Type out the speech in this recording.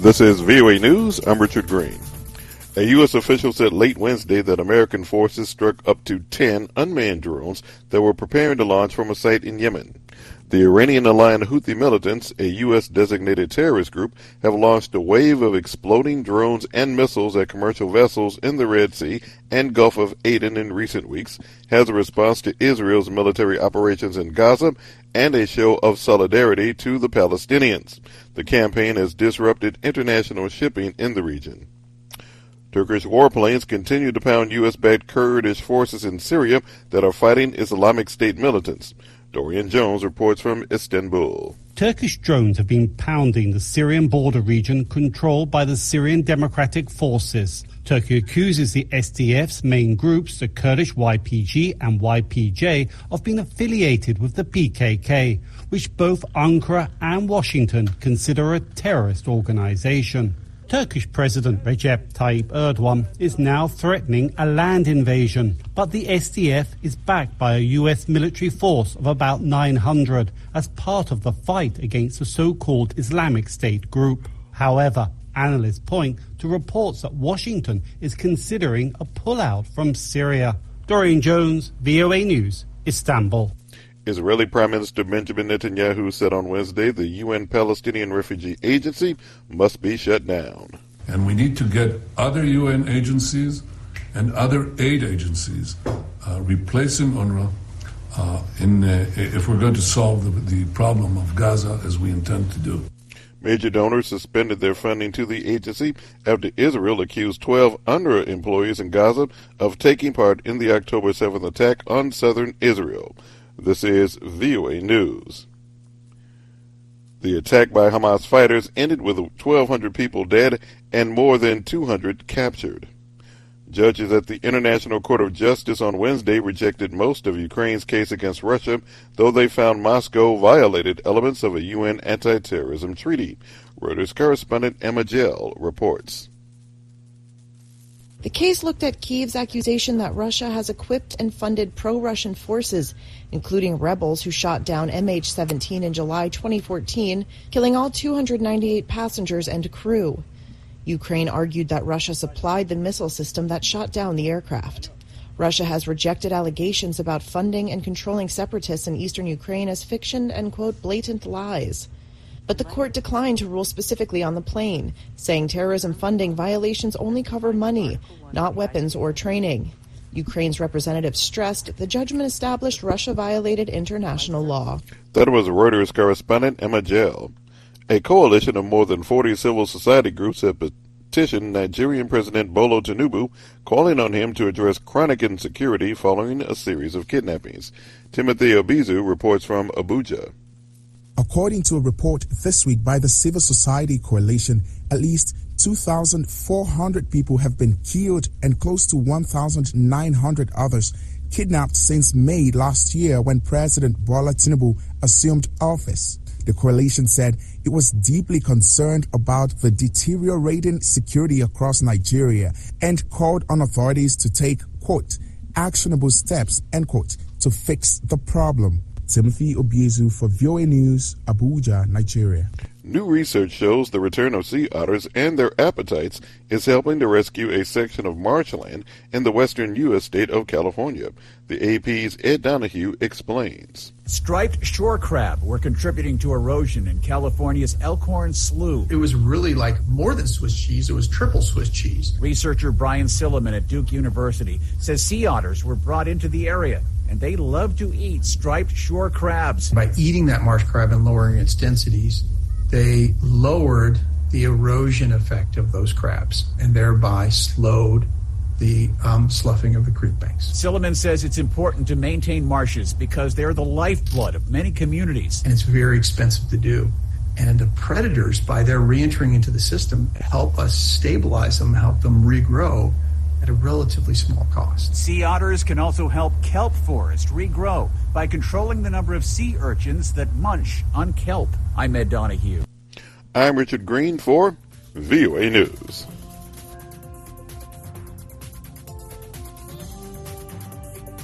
This is VOA News. I'm Richard Green. A U.S. official said late Wednesday that American forces struck up to 10 unmanned drones that were preparing to launch from a site in Yemen. The Iranian-aligned Houthi militants, a U.S.-designated terrorist group, have launched a wave of exploding drones and missiles at commercial vessels in the Red Sea and Gulf of Aden in recent weeks, as a response to Israel's military operations in Gaza and a show of solidarity to the Palestinians. The campaign has disrupted international shipping in the region. Turkish warplanes continue to pound U.S.-backed Kurdish forces in Syria that are fighting Islamic State militants. Dorian Jones reports from Istanbul. Turkish drones have been pounding the Syrian border region controlled by the Syrian Democratic Forces. Turkey accuses the SDF's main groups, the Kurdish YPG and YPJ, of being affiliated with the PKK, which both Ankara and Washington consider a terrorist organization. Turkish President Recep Tayyip Erdogan is now threatening a land invasion, but the SDF is backed by a U.S. military force of about 900 as part of the fight against the so-called Islamic State group. However, analysts point to reports that Washington is considering a pullout from Syria. Dorian Jones, VOA News, Istanbul. Israeli Prime Minister Benjamin Netanyahu said on Wednesday the UN Palestinian Refugee Agency must be shut down. And we need to get other UN agencies and other aid agencies replacing UNRWA if we're going to solve the problem of Gaza as we intend to do. Major donors suspended their funding to the agency after Israel accused 12 UNRWA employees in Gaza of taking part in the October 7th attack on southern Israel. This is VOA News. The attack by Hamas fighters ended with 1,200 people dead and more than 200 captured. Judges at the International Court of Justice on Wednesday rejected most of Ukraine's case against Russia, though they found Moscow violated elements of a UN anti-terrorism treaty. Reuters correspondent Emma Gell reports. The case looked at Kyiv's accusation that Russia has equipped and funded pro-Russian forces, including rebels who shot down MH17 in July 2014, killing all 298 passengers and crew. Ukraine argued that Russia supplied the missile system that shot down the aircraft. Russia has rejected allegations about funding and controlling separatists in eastern Ukraine as fiction and, quote, blatant lies. But the court declined to rule specifically on the plane, saying terrorism funding violations only cover money, not weapons or training. Ukraine's representative stressed the judgment established Russia violated international law. That was Reuters correspondent Emma Gell. A coalition of more than 40 civil society groups have petitioned Nigerian President Bola Tinubu, calling on him to address chronic insecurity following a series of kidnappings. Timothy Obizu reports from Abuja. According to a report this week by the Civil Society Coalition, at least 2,400 people have been killed and close to 1,900 others kidnapped since May last year when President Bola Tinubu assumed office. The coalition said it was deeply concerned about the deteriorating security across Nigeria and called on authorities to take, quote, actionable steps, end quote, to fix the problem. Timothy Obiezu for VOA News, Abuja, Nigeria. New research shows the return of sea otters and their appetites is helping to rescue a section of marshland in the western U.S. state of California. The AP's Ed Donahue explains. Striped shore crab were contributing to erosion in California's Elkhorn Slough. It was really like more than Swiss cheese. It was triple Swiss cheese. Researcher Brian Silliman at Duke University says sea otters were brought into the area, and they love to eat striped shore crabs. By eating that marsh crab and lowering its densities, they lowered the erosion effect of those crabs and thereby slowed the sloughing of the creek banks. Silliman says it's important to maintain marshes because they're the lifeblood of many communities. And it's very expensive to do. And the predators, by their reentering into the system, help us stabilize them, help them regrow at a relatively small cost. Sea otters can also help kelp forest regrow by controlling the number of sea urchins that munch on kelp. I'm Ed Donahue. I'm Richard Green for VOA News.